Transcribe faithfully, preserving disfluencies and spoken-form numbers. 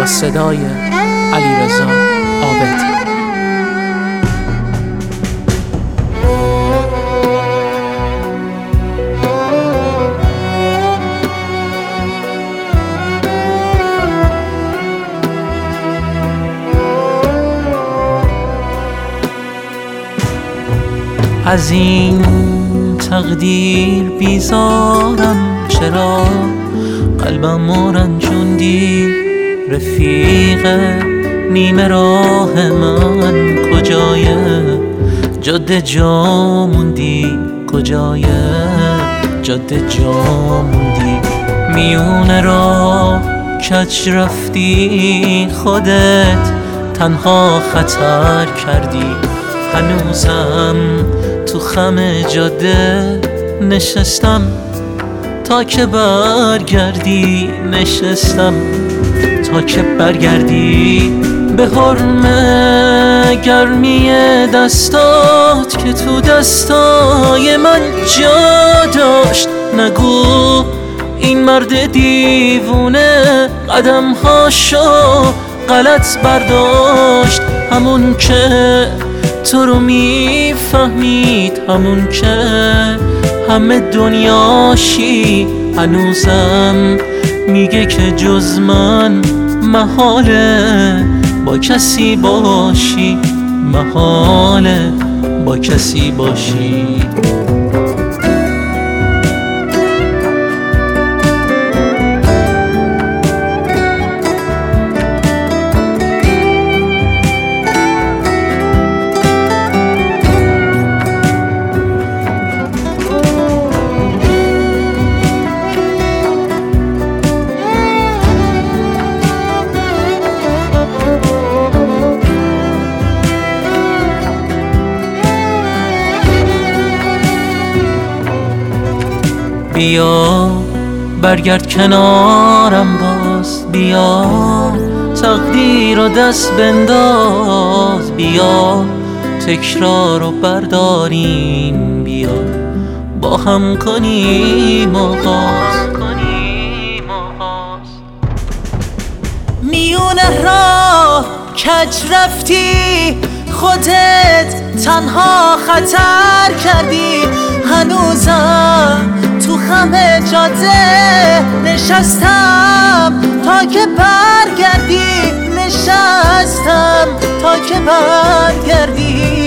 صدای علیرضا عابد. از این تقدیر بیزارم، چرا قلبم رنجوندی؟ رفیق نیمه راه من کجایه؟ جاده جا موندی کجایه؟ جاده جا موندی. میونه را کج رفتی، خودت تنها خطر کردی. هنوزم تو خم جاده نشستم تا که برگردی، نشستم تا که برگردی. به حرمه گرمی دستات که تو دستای من جا داشت. نگو این مرد دیوونه قدمهاشو غلط برداشت. همون که تو رو میفهمید، همون که همه دنیاشی، هنوزم میگه که جز من محاله با کسی باشی، محاله با کسی باشی. بیا برگرد کنارم باز، بیا تقدیر رو دست بنداز. بیا تکرار رو برداریم، بیا با هم کنیم آغاز. میونه راه کج رفتی، خودت تنها خطر کردی. هنوزم تو خم جاده نشستم تا که برگردی، نشستم تا که برگردی.